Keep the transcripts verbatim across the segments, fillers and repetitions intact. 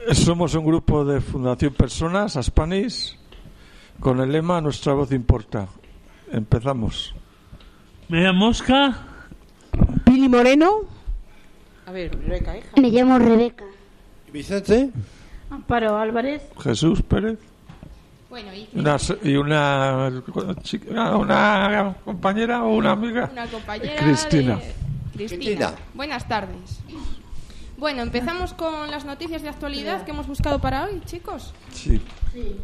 Somos un grupo de Fundación Personas, Aspanis, con el lema Nuestra voz importa. Empezamos. Me llamo Mosca. Pili Moreno. A ver, Rebeca, hija. Me llamo Rebeca. Vicente. Amparo Álvarez. Jesús Pérez. Bueno, y una, y una, chica, una compañera o una amiga. Una compañera. Cristina. De... Cristina. Cristina. Buenas tardes. Bueno, empezamos con las noticias de actualidad que hemos buscado para hoy, chicos. Sí. Sí.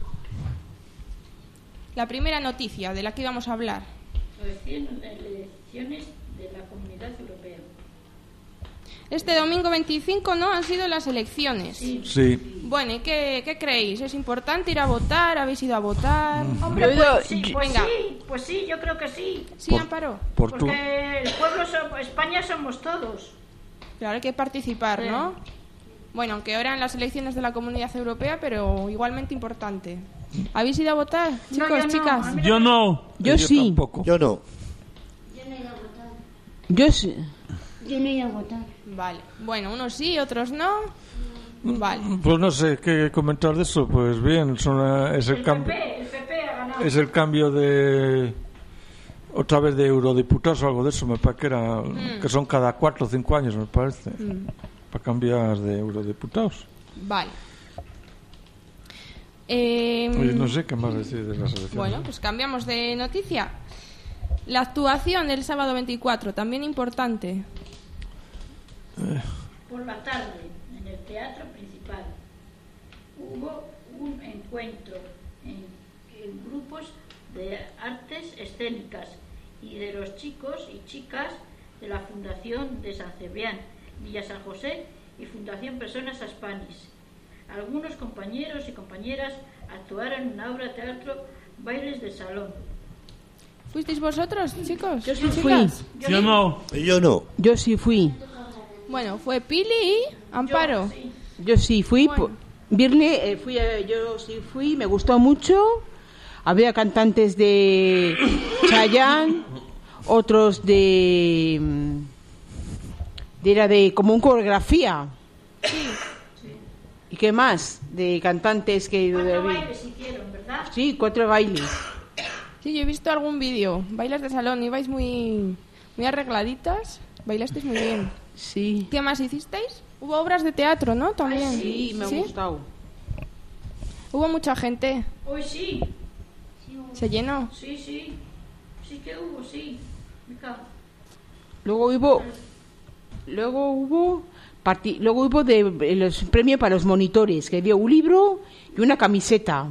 La primera noticia de la que íbamos a hablar. Elecciones de la Comunidad Europea. Este domingo veinticinco, ¿no? Han sido las elecciones. Sí. Sí. Bueno, ¿y qué, qué creéis? ¿Es importante ir a votar? ¿Habéis ido a votar? Hombre, Yo he ido- pues sí, pues Venga. sí, pues sí, yo creo que sí. ¿Sí, Por- Amparo? Por tu, Porque el pueblo, so- España somos todos. Claro, hay que participar, ¿no? Bueno, aunque ahora en las elecciones de la Comunidad Europea, pero igualmente importante. ¿Habéis ido a votar, No, chicos, yo no, chicas? a mí Yo no. Yo sí. Tampoco. Yo no. Yo no he ido a votar. Yo sí. Yo no he ido a votar. Vale. Bueno, unos sí, otros no. Vale. Pues no sé qué comentar de eso. Pues bien, son, eh, es el El cambio. P P, el P P ha ganado. Es el cambio de otra vez de eurodiputados o algo de eso, me parece que era que son cada cuatro o cinco años, me parece, para cambiar de eurodiputados. Vale. Eh, Oye, no sé qué más decir de las elecciones. Bueno, pues cambiamos de noticia. La actuación del sábado veinticuatro, también importante. Por la tarde, en el Teatro Principal, hubo un encuentro en, en grupos de artes escénicas y de los chicos y chicas de la Fundación de San Cebrián, Villa San José y Fundación Personas Aspanis. Algunos compañeros y compañeras actuaron en una obra de teatro Bailes de Salón. ¿Fuisteis vosotros, chicos? Yo sí ¿Chicas? fui. Yo no. Yo no. Yo sí fui. Bueno, fue Pili y Amparo. Yo, sí. Yo sí fui. Bueno. po- Viernes, eh, fui, eh, yo sí fui, me gustó mucho. Había cantantes de Chayanne, otros de, mm, de era de como un coreografía. ¿Y qué más? De cantantes que Cuatro bailes hicieron, ¿verdad? sí, cuatro bailes. Sí, yo he visto algún vídeo. Bailes de salón, ibais muy, muy arregladitas. Bailasteis muy bien. Sí. ¿Qué más hicisteis? Hubo obras de teatro, ¿no? También. Sí, me ha gustado. Hubo mucha gente. Hoy sí, Se llenó. sí, sí. Sí que hubo, sí. Mira. Luego hubo luego hubo parti- luego hubo de eh, los premios para los monitores, que dio un libro y una camiseta.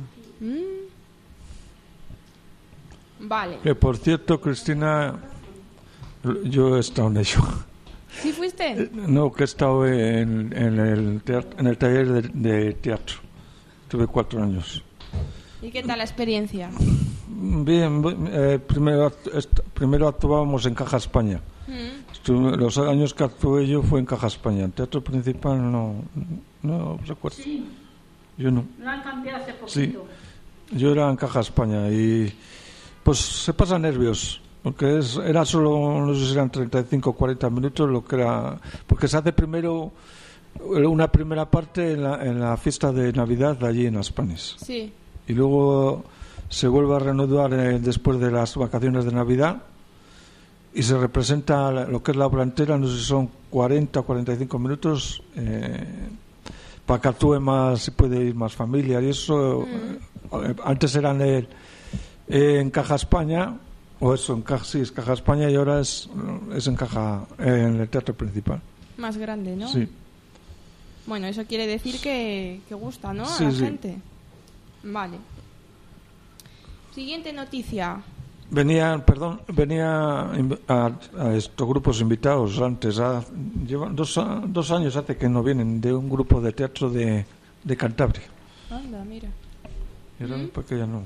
Vale. Que por cierto, Cristina, yo he estado en ello. ¿Sí fuiste? No, que he estado en, en, el, teatro- en el taller de, de teatro. Tuve cuatro años. ¿Y qué tal la experiencia? Bien, bu- eh, primero, act- est- primero actuábamos en Caja España. Estuve- los años que actué yo fue en Caja España. En Teatro Principal no, no recuerdo. Sí, Yo no. lo han cambiado hace Sí. poquito. Yo era en Caja España y pues se pasa nervios. Porque es, era solo, no sé si eran treinta y cinco o cuarenta minutos lo que era. Porque se hace primero una primera parte en la, en la fiesta de Navidad allí en Aspanis. Sí. Y luego se vuelve a reanudar eh, después de las vacaciones de Navidad y se representa la- lo que es la obra entera, no sé si son cuarenta o cuarenta y cinco minutos, eh, para que actúe más, si puede ir más familia y eso. Eh, antes eran el- en Caja España, o eso, en Caja, sí, es Caja España y ahora es, es en Caja, en el Teatro Principal. Más grande, ¿no? Sí. Bueno, eso quiere decir que, que gusta, ¿no? Sí, a la sí. gente. Vale. Siguiente noticia. Venían, perdón, venía inv- a, a estos grupos invitados antes. A, llevan dos, a- dos años hace que no vienen de un grupo de teatro de, de Cantabria. Anda, mira. Y ahora, ¿por qué ya no?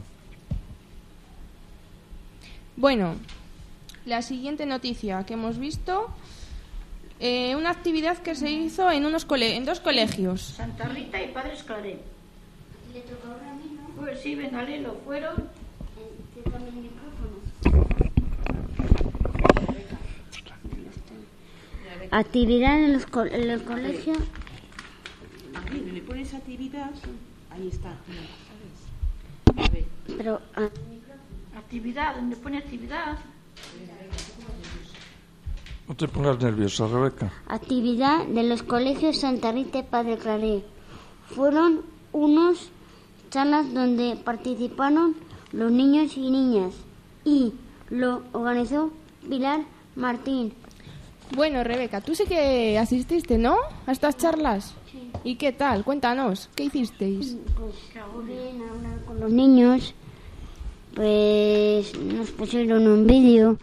Bueno, la siguiente noticia que hemos visto, eh, una actividad que se hizo en unos cole en dos colegios. Santa Rita y Padres Claret. Le tocó ahora a mí, ¿no? Pues sí, Benalelo fueron. Eh, Yo también el micrófono. Actividad en, los co- en el colegio. Mira, le pones actividad. Ahí está. A ver. Pero ah, Actividad, donde pone actividad. No te pongas nerviosa, Rebeca. actividad de los colegios Santa Rita y Padre Claret. Fueron unos charlas donde participaron los niños y niñas y lo organizó Pilar Martín. Bueno, Rebeca, tú sí que asististe, ¿no? A estas charlas. Sí. ¿Y qué tal? Cuéntanos, ¿qué hicisteis? Pues bien, hablar con los niños, pues nos pusieron un vídeo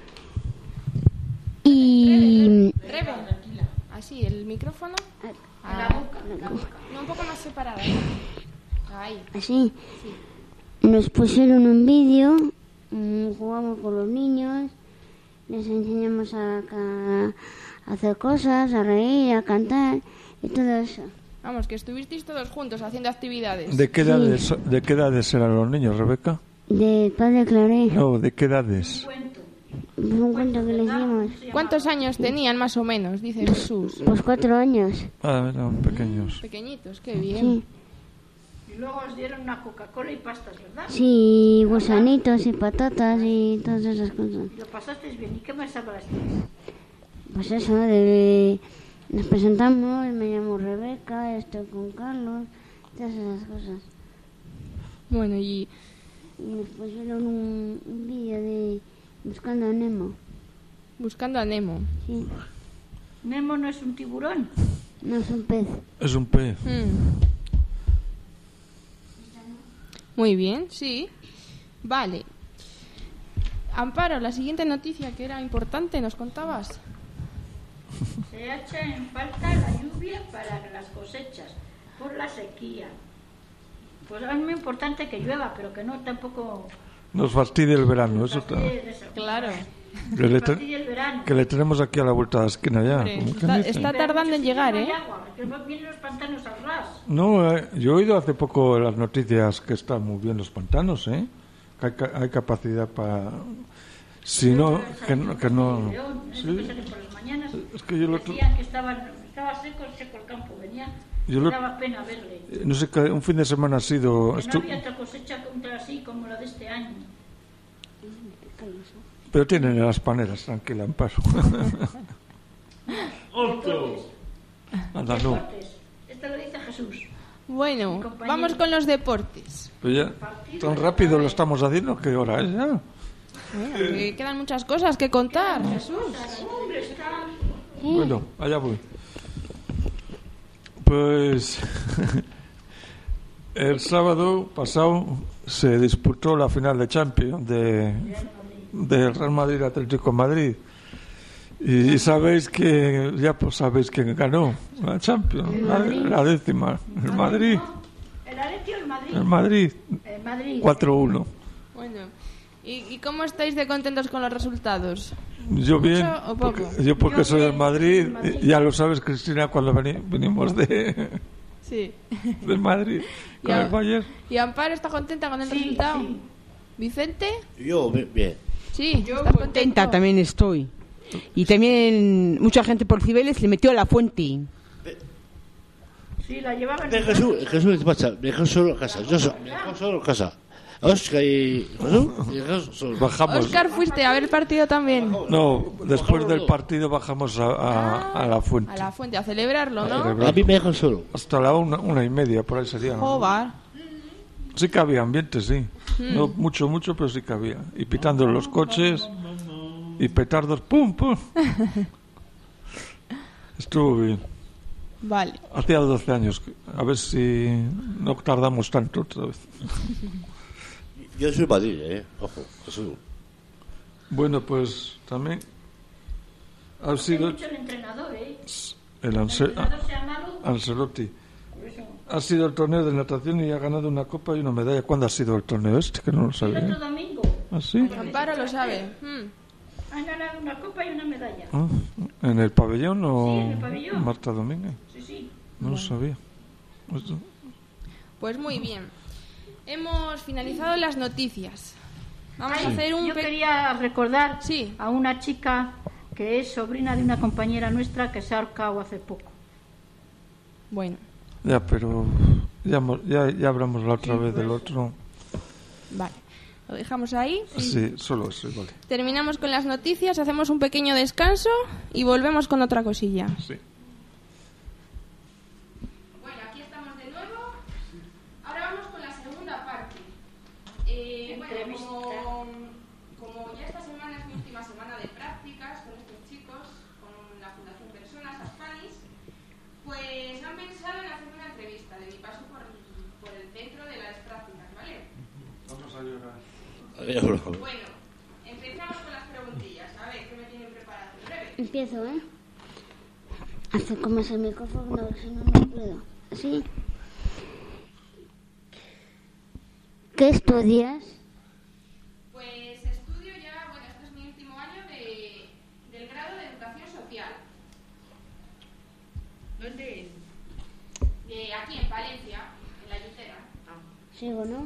y Rebe, así, el micrófono. Ah, no, un poco más separado. Ahí. así nos pusieron un vídeo, mm, jugamos con los niños, les enseñamos a, ca- a hacer cosas, a reír, a cantar y todo eso. Vamos, que estuvisteis todos juntos haciendo actividades. ¿De qué edades, de qué edades eran los niños, Rebeca? De Padre Claret, No, ¿de qué edades? un cuento que le hicimos, ¿Cuántos años tenían más o menos? Dice Jesús. pues cuatro años. Ah, eran pequeños. Pequeñitos, qué bien. Sí, Y luego os dieron una Coca-Cola y pastas, ¿verdad? sí, gusanitos y patatas y todas esas cosas. Y lo pasasteis bien. ¿Y qué más hablasteis? Pues eso, de, nos presentamos, me llamo Rebeca, estoy con Carlos, todas esas cosas. Bueno, y Y nos pusieron un, un vídeo de Buscando a Nemo. buscando a Nemo. Sí, Nemo no es un tiburón. no es un pez. Es un pez. Mm. Muy bien, sí. Vale. Amparo, la siguiente noticia que era importante, ¿nos contabas? Se echa en falta la lluvia para las cosechas por la sequía. Pues es muy importante que llueva, pero que no tampoco Nos fastidia el verano, eso está. fastidie de eso. Claro. Que le, Fastidie te- el verano. que le tenemos aquí a la vuelta de la esquina ya. Hombre, ¿Cómo que está, dice? está Pero tardando en muchos llegar, sitios ¿eh? no hay agua, que vienen los pantanos al ras. No, eh, yo he oído hace poco en las noticias que están muy bien los pantanos, ¿eh? Que hay, ca- hay capacidad para... Si no, que no... Que no León, eso sí. que sale por las mañanas, Es que yo lo otro- decían que estaban, estaba seco, seco el campo, venía, Yo lo- daba pena verle. eh, No sé, que un fin de semana ha sido... Que no estu- había otra cosecha contra así como la de este año. Pero tienen las paneras, tranquila, Amparo. Otro. Anda, no. Deportes. Esto lo dice Jesús. Bueno, compañero. vamos con los deportes. Pero ya, tan rápido lo estamos haciendo, ¿qué hora es ya? Bueno, que quedan muchas cosas que contar, Jesús. Hombre, está... Bueno, allá voy. Pues el sábado pasado se disputó la final de Champions de del Real Madrid Atlético de Madrid. Y sabéis que ya pues sabéis quién ganó la Champions, la, la décima, el Madrid, ¿El Atleti o el Madrid? el Madrid El Madrid. cuatro uno. Bueno, ¿y, y cómo estáis de contentos con los resultados? Yo bien, ¿Mucho o poco? porque- yo porque Yo soy del bien, Madrid, del Madrid. y ya lo sabes, Cristina, cuando veni- venimos de Sí. del Madrid con Ya. el Bayern. ¿Y Amparo está contenta con el Sí, resultado? sí. ¿Vicente? Yo, bien, bien. Sí, Yo ¿estás contenta contento? también estoy. Y también mucha gente por Cibeles le metió a la fuente. Sí, la llevaban... De Jesús, Jesús, ¿qué pasa? Me dejó solo en casa. Yo so- me dejó solo en casa. Oscar y Jesús, me dejó solo. Bajamos. Oscar, fuiste a ver el partido también. No, después del partido bajamos a, a- a la fuente. A la fuente, a celebrarlo, ¿no? celebrar. A mí me dejó solo. Hasta la una, una y media, por ahí sería. ¿no? Joder. Sí que había ambiente, sí. No mucho, mucho, pero sí que había. Y pitando los coches y petardos, ¡pum, pum! Estuvo bien. Vale. Hacía doce años. que- A ver si no tardamos tanto otra vez. Yo soy Madrid, ¿eh? Ojo, Jesús. Bueno, pues también ha Hay sido mucho el entrenador, ¿eh? el El Anse- entrenador sea malo, Ancelotti. por eso... Ha sido el torneo de natación y ha ganado una copa y una medalla. ¿Cuándo ha sido el torneo este? Que no lo El sabía. otro domingo ¿Ah, sí? Amparo lo sabe. Hmm. han ganado una copa y una medalla. Ah, ¿en el pabellón o Sí, en el pabellón. Marta Domínguez? Sí, sí. No lo sabía. Esto- Pues muy bien. Hemos finalizado las noticias. Vamos a Ay, hacer un... Yo pe- quería recordar Sí. a una chica que es sobrina de una compañera nuestra que se ha ahorcado hace poco. Bueno, Ya, pero ya, hemos- ya, ya hablamos la otra Sí, vez del pues. otro. Vale, lo dejamos ahí. Sí, solo eso, vale. Terminamos con las noticias, hacemos un pequeño descanso y volvemos con otra cosilla. Sí. Bueno, aquí estamos de nuevo. Ahora vamos con la segunda parte. Eh, bueno, Entrevista. como, como ya esta semana es mi última semana de prácticas con estos chicos, con la Fundación Personas, Aspanis, pues han pensado en hacer una entrevista de mi paso por, por el centro de las prácticas, ¿vale? Vamos a llorar. Bueno, empezamos con las preguntillas. A ver, ¿qué me tienen preparado? En breve. Empiezo, ¿eh? Acerco más el micrófono, si no, no puedo. ¿Así? ¿Qué estudias? Pues estudio ya, bueno, este es mi último año de, del grado de Educación Social. ¿Dónde? De aquí en Palencia, en la Yutera. Sigo, ¿no?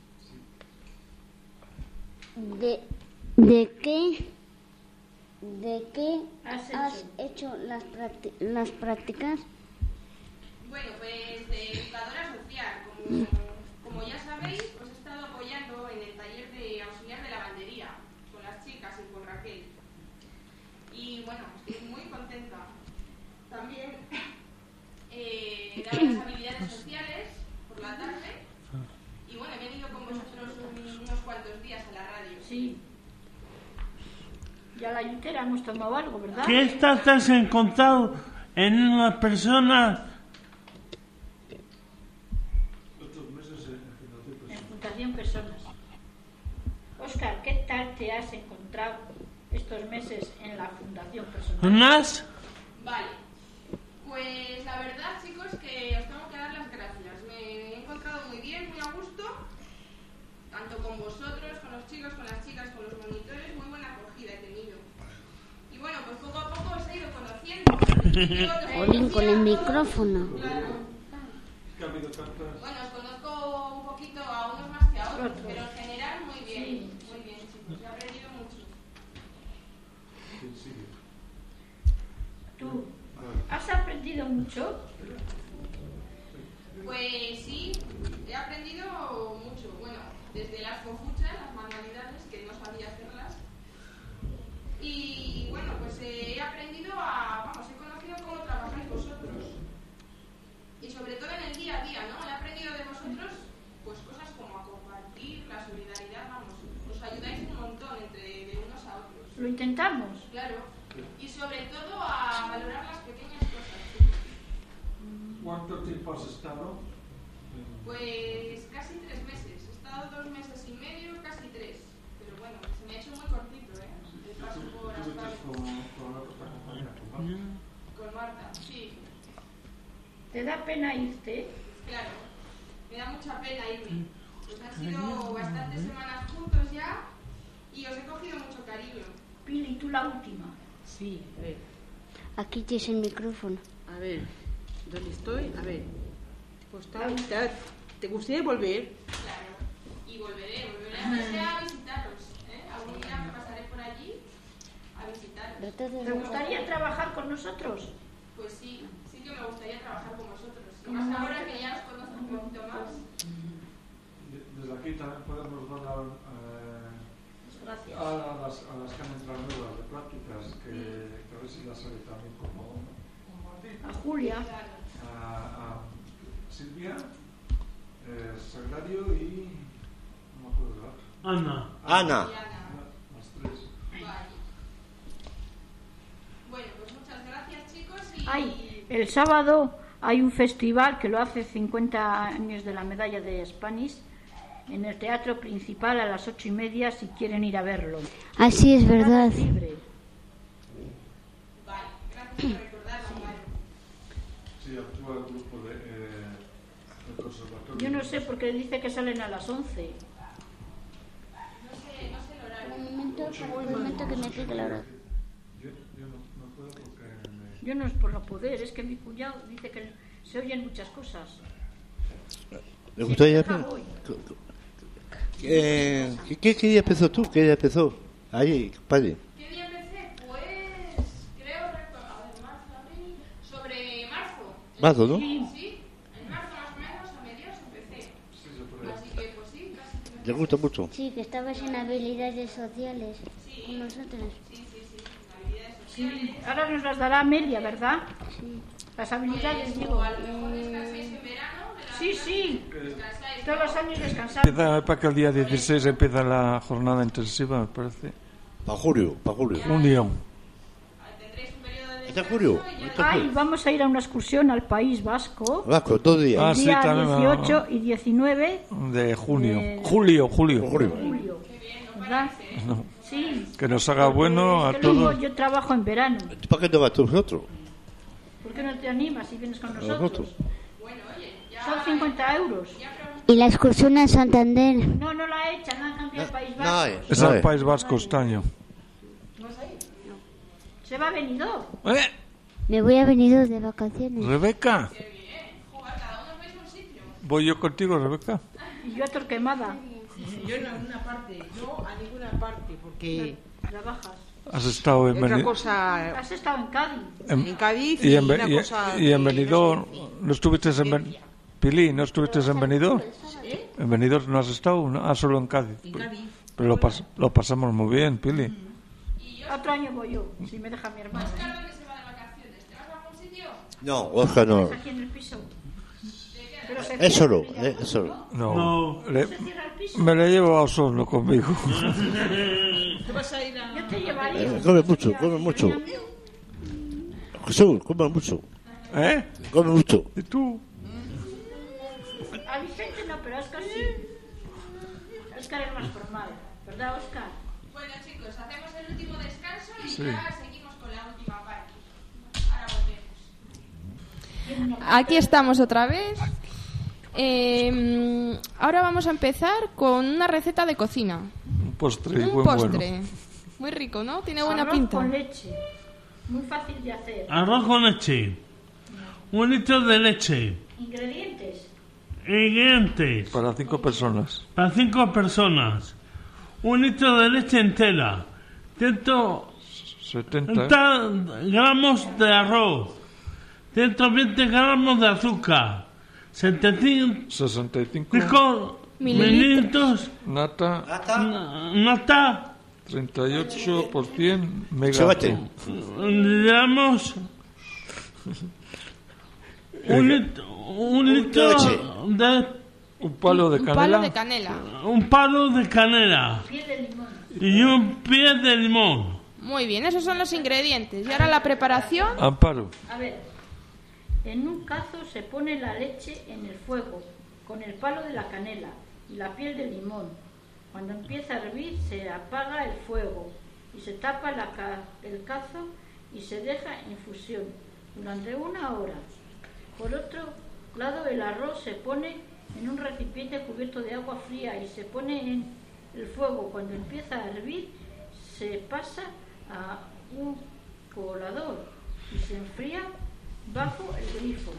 ¿De, de qué, de qué Has has hecho las, prácti- las prácticas? Bueno, pues de educadora social. Como, como ya sabéis, os he estado apoyando en el taller de auxiliar de lavandería con las chicas y con Raquel. Y bueno, estoy muy contenta. También eh, daba las habilidades sociales por la tarde. Y bueno, he venido con vosotros un- unos cuantos días a la radio. Sí. Ya la yutera hemos tomado algo, ¿verdad? ¿Qué estás te has encontrado en una persona? En Fundación Personas. Óscar, ¿qué tal te has encontrado estos meses en la Fundación Personas? ¿Unas? Vale, pues la verdad, chicos, que os tengo que dar las gracias. Me he encontrado muy bien, muy a gusto, tanto con vosotros, con los chicos, con las chicas, con los monitores, muy buena acogida he tenido. Y bueno, pues poco a poco os he ido conociendo. Yo os Jolín, con el conocía a todos, micrófono. Claro. Que ha habido tantas... Bueno, os conozco un poquito a unos más que a otros, Otros. pero en general muy bien, Sí. muy bien, chicos. He aprendido mucho. ¿Quién sigue? ¿Tú has aprendido mucho? Pues sí, he aprendido mucho. Bueno, desde las cofuchas, las manualidades, que no sabía hacerlas. Y bueno, pues eh, he aprendido a, vamos, he conocido cómo trabajáis vosotros. Y sobre todo en el día a día, ¿no? He aprendido de vosotros, pues cosas como a compartir, la solidaridad, vamos. Os ayudáis un montón entre de unos a otros. Lo intentamos. Claro. Y sobre todo a valorar las pequeñas cosas, chicos. ¿Cuánto tiempo has estado? Pues casi tres meses. He estado dos meses y medio, casi tres. Pero bueno, se me ha hecho muy cortito, ¿eh? El paso por ¿Estuviste Aspanis. con, con la otra compañera? con Marta? Con Marta, sí. ¿Te da pena irte? Claro. Me da mucha pena irme. Pues han sido bastantes semanas juntos ya y os he cogido mucho cariño. Pili, tú la última. Sí, a ver. Aquí tienes el micrófono. A ver, ¿dónde estoy? A ver. Pues está- está- ¿Te gustaría volver? Claro. Y volveré, volveré aunque sea a visitaros. ¿eh? Algún día me pasaré por allí a visitaros. ¿Te gustaría trabajar con nosotros? Pues sí, sí que me gustaría trabajar con vosotros. Y más ahora que ya os conozco un poquito más. De- Desde aquí también podemos dar eh, Gracias. a, las, a las que han entrado nuevas de prácticas, que, que a ver si las sabe también como, como a ti. A Julia. Claro. A, a Silvia, eh, Sagrario y... no me acuerdo de la otra. Ana. Ana. Y Ana. Las tres. Vale. Bueno, pues muchas gracias, chicos. Y Ay, el sábado hay un festival que lo hace cincuenta años de la medalla de Spanish en el Teatro Principal a las ocho y media si quieren ir a verlo. Así es verdad. Entrada libre. vale, gracias por recordarlo, Mario. Sí, actúa el grupo de, eh, del conservatorio. Yo no sé por qué dice que salen a las once. No sé, no sé el horario. Un momento, un momento que me quede la hora. Yo, yo no, no puedo porque me... Yo no es por no poder, es que mi cuñado dice que se oyen muchas cosas. ¿Le gustaría? Si me deja, voy. Eh, ¿qué, qué, ¿Qué día empezó tú? ¿Qué día empezó? Ahí, padre. ¿Qué día empecé? Pues creo, recordar, a ver, marzo, abril, sobre marzo. Marzo, ¿no? Sí, Sí, en ¿Te gusta mucho? Sí, que estabas en habilidades sociales con nosotros. Sí, ahora nos las dará Amelia, ¿verdad? Sí. Las habilidades, digo. Sí, sí. Todos los años descansamos. Empieza para que el día dieciséis empieza la jornada intensiva, me parece. Para julio, para julio. Junio. ¿Hasta julio? ¿Hasta Ay, julio? vamos a ir a una excursión al País Vasco. Vasco, dos días. Ah, El sí, día también, dieciocho y diecinueve De junio. Eh, Julio, julio. Julio. de julio. ¿Verdad? No, Sí. que nos haga bueno a Es que luego todos. yo trabajo en verano. ¿Para qué te vas tú nosotros? ¿Por qué no te animas si vienes con nosotros? Nosotros. Son cincuenta euros. ¿Y la excursión a Santander? No, no la echan, han cambiado el País Vasco. No hay. Es no el hay. País Vasco este año. Se va a Benidorm. ¿Eh? Me voy a venir de vacaciones. Rebeca. Voy yo contigo, Rebeca. Y yo a Torquemada. Yo en alguna parte, no a ninguna parte, porque Trabajas. Has estado en otra Beni- cosa Has estado en Cádiz. en Cádiz y en, una Be- y- cosa y en de Benidorm. residencia. ¿No estuviste en Ben- Pili, ¿no estuviste en Benidorm? En Benidorm no has estado, ¿no? Ah, solo en Cádiz. En Cádiz. Pero lo, pas- lo pasamos muy bien, Pili. Otro año voy yo, si me deja mi hermano. ¿Dónde se va de vacaciones? ¿Te vas a algún sitio? No, Oscar no. Es aquí en el piso. Pero se Es cierra solo, el eh, es solo. No. No. Le- Se cierra el piso. me la he llevado solo conmigo. ¿Te vas a ir a...? Yo te llevaría. Eh, come mucho, come mucho. Jesús, come mucho. ¿Eh? Come mucho. ¿Y tú? A Vicente no, pero a Oscar sí. Oscar es más formal, ¿verdad, Oscar? Bueno, chicos, hacemos el último descanso y Sí. ya seguimos con la última parte. Ahora volvemos. Aquí estamos otra vez. Eh, ahora vamos a empezar con una receta de cocina. Un postre Un buen postre. bueno. Muy rico, ¿no? Tiene buena Arroz pinta. con leche. Muy fácil de hacer. Arroz con leche. Un litro de leche. Ingredientes. Ingredientes. Para cinco personas. Para cinco personas. Un litro de leche entera. ciento setenta. setenta gramos de arroz. ciento veinte gramos de azúcar. setenta y sesenta y cinco. cinco mililitros. Nata. na- Nata. treinta y ocho por ciento. Mega. Chevate. Digamos. Un litro, un litro leche. de. Un palo de Un canela. palo de canela. Un palo de canela. Piel de limón. Y un pie de limón. Muy bien, esos son los ingredientes. Y ahora la preparación. Amparo. A ver. En un cazo se pone la leche en el fuego con el palo de la canela y la piel de limón. Cuando empieza a hervir se apaga el fuego y se tapa la ca- el cazo y se deja en infusión durante una hora. Por otro lado, el arroz se pone en un recipiente cubierto de agua fría y se pone en el fuego. Cuando empieza a hervir se pasa a un colador y se enfría bajo el grifo.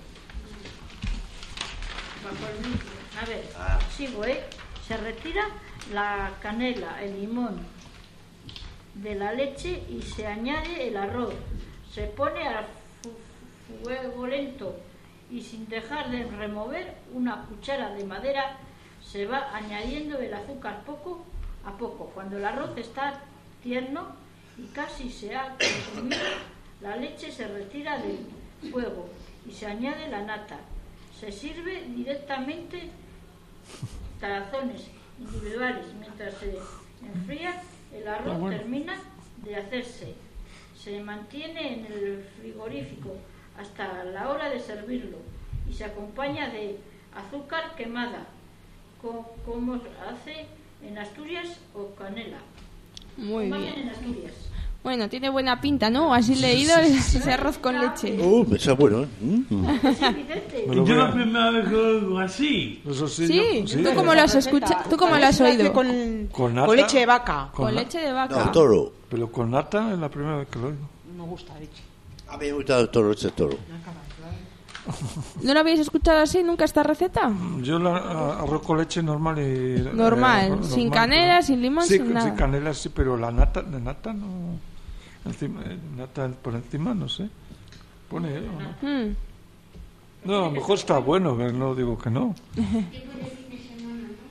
Bajo el grifo. A ver, sigo, ¿eh? Se retira la canela, el limón de la leche y se añade el arroz. Se pone a fu- fuego lento y sin dejar de remover una cuchara de madera se va añadiendo el azúcar poco a poco. Cuando el arroz está tierno y casi se ha consumido, la leche se retira del fuego y se añade la nata. Se sirve directamente tazones individuales. Mientras se enfría, el arroz termina de hacerse. Se mantiene en el frigorífico hasta la hora de servirlo y se acompaña de azúcar quemada, co- como hace en Asturias o canela. Muy Como hacen bien. en Asturias. Bueno, tiene buena pinta, ¿no? Así leído ese arroz con leche. Uh, me está bueno, ¿eh? Mm. Sí, Vicente. Me lo Yo voy la a- primera vez que lo oigo así. Eso sí. Sí, yo- ¿tú cómo lo has escuchado? ¿Tú cómo lo has Se hace oído? Con, Con nata. con leche de vaca. Con na- leche de No, vaca. toro. Pero con nata es la primera vez que lo oigo. No me gusta la leche. A mí me gusta el toro, ese toro. ¿No lo habéis escuchado así nunca esta receta? Yo la a- arroz con leche normal y... Normal, eh, sin normal, canela, pero- sin limón, sí, sin sí, nada. canela sí, pero la nata, la nata no... Encima, eh, nata por encima, no sé. Pone... ¿eh? ¿o no? Mm. No, a lo mejor está bueno, pero no digo que no.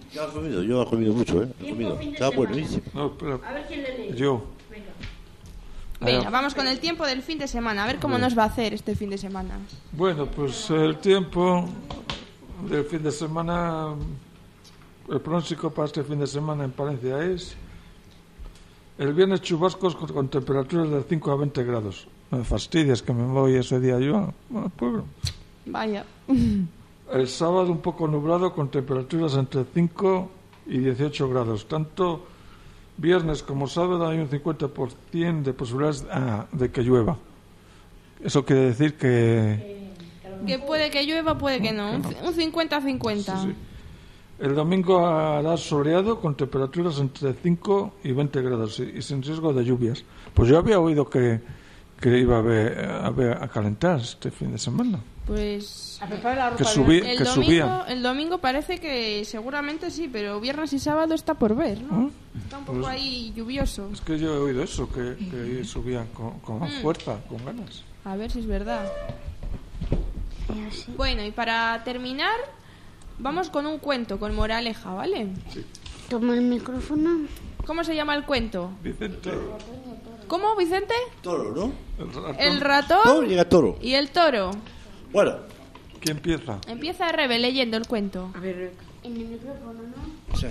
Ya has comido, yo he comido mucho, ¿eh? He Tiempo, comido. fin de Está semana. buenísimo. No, espera. A ver quién le lee. Yo. Venga. Venga, vamos con el tiempo del fin de semana. A ver cómo Bueno. nos va a hacer este fin de semana. Bueno, pues el tiempo del fin de semana, el pronóstico para este fin de semana en Palencia es el viernes chubascos con, con temperaturas de cinco a veinte grados. No me fastidies que me voy ese día yo al pueblo. Vaya. El sábado un poco nublado con temperaturas entre cinco y dieciocho grados. Tanto viernes como sábado hay un cincuenta por ciento de posibilidades ah, de que llueva. Eso quiere decir que... Que puede que llueva, puede que no. Un c- Un cincuenta cincuenta. Sí, sí. El domingo hará soleado con temperaturas entre cinco y veinte grados y, y sin riesgo de lluvias. Pues yo había oído que, que iba a, haber, a, haber- a calentar este fin de semana. Pues A preparar la ropa Que, de subí, el que domingo, subían. el domingo parece que seguramente sí, pero viernes y sábado está por ver, ¿no? ¿Ah? Está un poco Pues- ahí lluvioso. Es que yo he oído eso, que, que subían con, con Mm. fuerza, con ganas. A ver si es verdad. Y así. Bueno, y para terminar, vamos con un cuento, con moraleja, ¿vale? Toma el micrófono. ¿Cómo se llama el cuento? Vicente, ¿Cómo, Vicente? Toro, ¿no? el ratón, El Toro ratón llega toro. y el toro. Bueno, ¿quién empieza? Empieza Rebe leyendo el cuento. A ver, En el micrófono, ¿no? sí.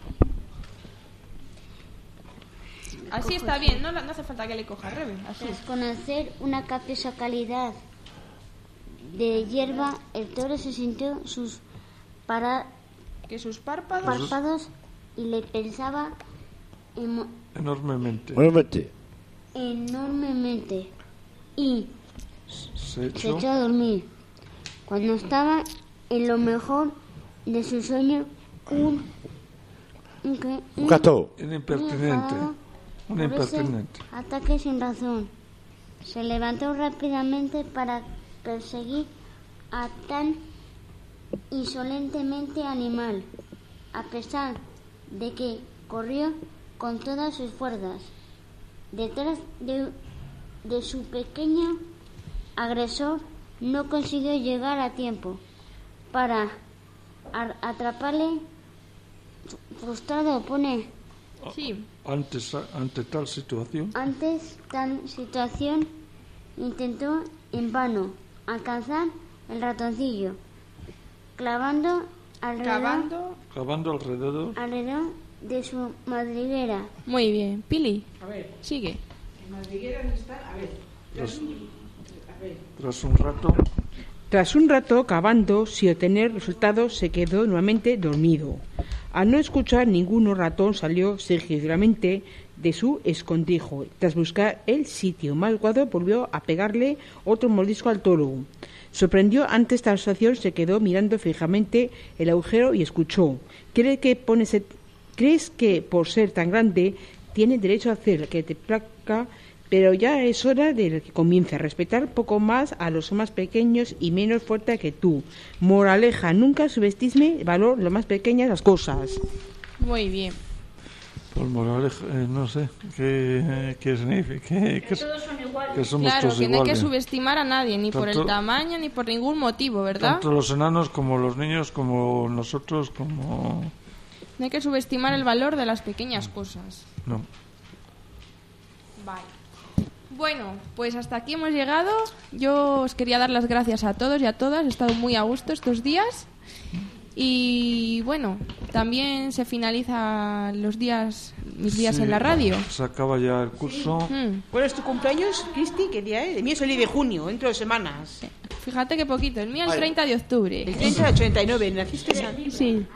Así está bien, no, no hace falta que le coja Rebe. Así. Tras conocer una capiosa calidad de hierba, el toro se sintió sus para- Que sus párpados... párpados y le pensaba emo- Enormemente. Buenamente. enormemente y Se se echó. echó a dormir. Cuando estaba en lo mejor de su sueño, un, un, que- Un gato. Un impertinente. enfadado Un por ese impertinente. ataque sin razón. Se levantó rápidamente para perseguir a tan insolentemente animal, a pesar de que corrió con todas sus fuerzas. Detrás de, de su pequeño agresor no consiguió llegar a tiempo para ar- atraparle. Frustrado pone Sí, Antes, ante tal situación, antes tal situación intentó en vano alcanzar el ratoncillo, clavando alrededor, cavando... cavando alrededor, alrededor de su madriguera. Muy bien. Pili, a ver, sigue. en madrigueras están, a ver, tras, a ver. tras un rato, Tras un rato cavando sin obtener resultados, se quedó nuevamente dormido. Al no escuchar ninguno, ratón salió sigilosamente de su escondrijo. Tras buscar el sitio más adecuado, volvió a pegarle otro mordisco al toro. Sorprendido ante esta situación, se quedó mirando fijamente el agujero y escuchó. ¿Crees que, pones- ¿Crees que por ser tan grande tienes derecho a hacer lo que te plazca? Pero ya es hora de que comience a respetar poco más a los más pequeños y menos fuerte que tú. Moraleja, nunca subestimes el valor de lo más pequeñas las cosas. Muy bien. por moraleja, eh, no sé, ¿qué, qué significa? ¿Qué, Que qué- todos son iguales. que somos Claro, todos que no hay que iguales? subestimar a nadie, ni por el Tanto- tamaño, ni por ningún motivo, ¿verdad? Tanto los enanos como los niños, como nosotros, como... No hay que subestimar el valor de las pequeñas cosas. No. Vale. Bueno, pues hasta aquí hemos llegado. Yo os quería dar las gracias a todos y a todas. He estado muy a gusto estos días. Y bueno, también se finalizan los días, mis días Sí, en la radio. Se acaba ya el curso. Mm, ¿Cuál es tu cumpleaños, Cristi? ¿Qué día es? El mío es el diez de junio, dentro de semanas. Fíjate que poquito. El mío el Vale. treinta de octubre. El treinta de ochenta y nueve, ¿naciste esa? Sí.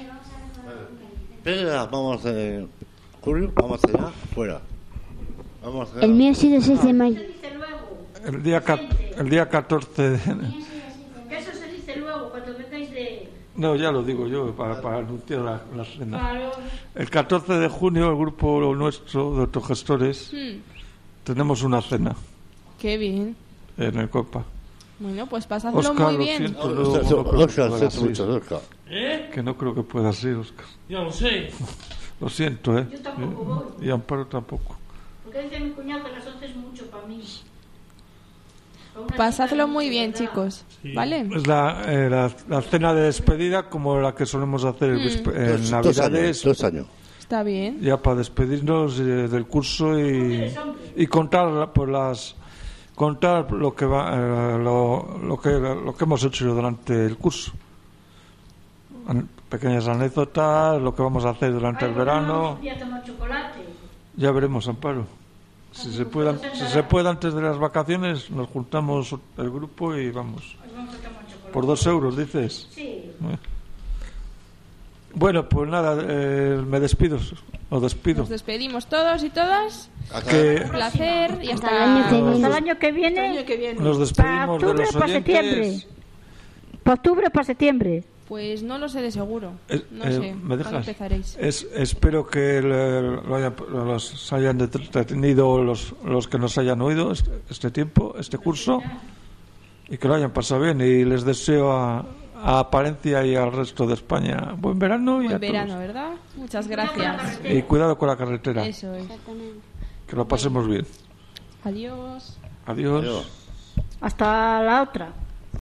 Venga, vamos a hacer... Julio, vamos allá, fuera. Vamos a hacer... El mío ha sido seis de mayo. Se dice luego. El día, ca- el día catorce de... Que eso se dice luego, cuando vengáis de... No, ya lo digo yo, para, para anunciar la, la cena. Claro. El catorce de junio, el grupo nuestro de autogestores, Mm, tenemos una cena qué bien. en el Copa. Bueno, pues pasadlo Oscar, muy lo bien. siento, No, luego Oscar, no creo que Oscar, pueda siento mucho, ir. Oscar. ¿Eh? Que no creo que pueda ser, Oscar. Ya lo sé. Lo siento, ¿eh? Yo tampoco voy. Y Amparo tampoco. Porque dice mi cuñado que las once es mucho para mí. Pasadlo muy bien, chicos. Sí. ¿Vale? Es la, eh, la, la cena de despedida como la que solemos hacer el vispe- en Dos, dos Navidades. años, dos años. Está bien. Ya para despedirnos eh, del curso y, y contar por las contar lo que va eh, lo, lo que lo que hemos hecho durante el curso. An- pequeñas anécdotas, lo que vamos a hacer durante el verano. Ya tomar chocolate. Ya veremos, Amparo. Si se puede, si se puede antes de las vacaciones, nos juntamos el grupo y vamos. Pues vamos a tomar chocolate. Por dos euros, dices. Sí. Bueno, pues nada, eh, me despido. Os despido. Nos despedimos todos y todas. Que Un placer y Hasta hasta el año que Hasta el viene. año que El viene. año que viene. nos Para despedimos de octubre los o para septiembre. oyentes. ¿Para octubre o para septiembre? Pues no lo sé de seguro. Es- No eh, sé. ¿Me ¿Cuándo dejas? empezaréis? Es- espero que le- lo haya- los hayan entretenido los, los que nos hayan oído este, este tiempo, este curso, y que lo hayan pasado bien. Y les deseo a, a Palencia y al resto de España buen verano y Buen a verano, ¿verdad? Muchas gracias. todos. Y cuidado con la carretera, Eso es. que lo pasemos bien. Adiós. Adiós. Adiós. Hasta la otra.